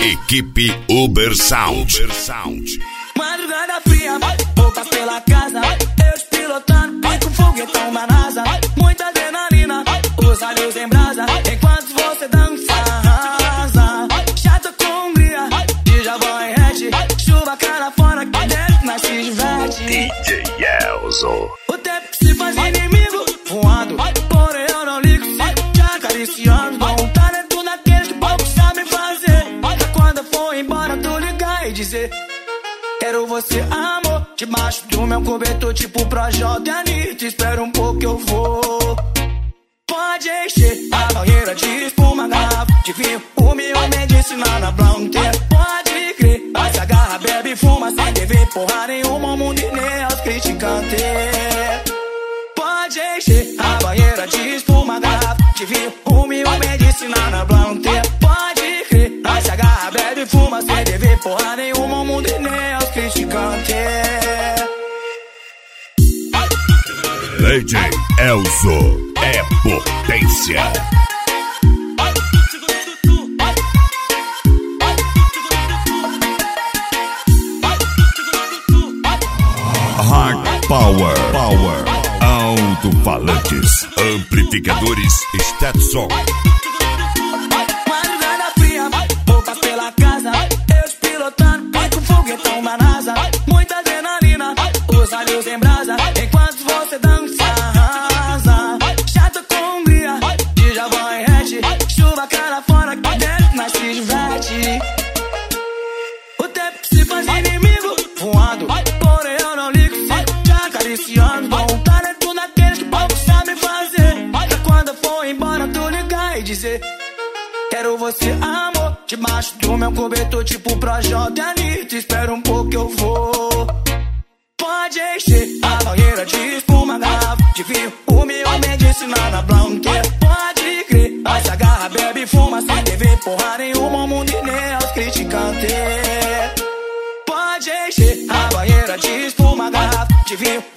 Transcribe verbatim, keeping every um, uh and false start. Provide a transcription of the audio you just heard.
Equipe Uber Sound. Uber Sound. Madrugada fria, roupas pela casa, eu pilotando, pico um foguetão da NASA. Muita adrenalina, os olhos em brasa, enquanto você dança, arrasa. Chata com hungria, de Javão e Red, chuva cara fora, que dentro nós se diverte. D J Elzo. O tempo se faz inimigo, voando, porém eu não ligo, sigo te acariciando. Dou um talento naqueles que pouco sabem fazer, pra quando eu for embora tu ligar e dizer: quero você, amor, debaixo do meu cobertor, tipo Projota e Anitta. Espera um pouco que eu vou. Pode encher a banheira de espuma, garrafa de vinho, o meu medicina na Blanter. Pode crer, vai se agarra, bebe, fuma, sem dever porra nenhuma, o mundo e nem aos criticantes. Pode encher a banheira de espuma, garrafa de vinho, o meu medicina na Blanter. Pode crer, vai se agarra, bebe, fuma, sem dever porra nenhuma, o mundo e nem aos criticantes. D J Elzo é potência. Hard Power. Power. Alto-falantes. Amplificadores Stetson. Madrugada fria, roupas pela casa, eu pilotando, pico um foguetão da NASA. Muita adrenalina, os olhos em brasa, enquanto você dança, arrasa. Chata com hungria, de Javão e Red, chuva cara fora, que dentro nós se diverte. O tempo se faz inimigo, voando, porém eu não ligo, sigo te acariciando. Dou um talento naqueles que pouco sabem fazer, pra quando eu for embora tu ligar e dizer: quero você, amor, debaixo do meu cobertor, tipo Projota e Anitta. Espera um pouco que eu vou. Pode encher a banheira de espuma, garrafa de vinho, o meu medicina na Blanter. Pode crer, vai se agarra, bebe, fuma, sem dever porra nenhuma, o mundo e nem aos criticantes. Pode encher a banheira de espuma, garrafa de vinho,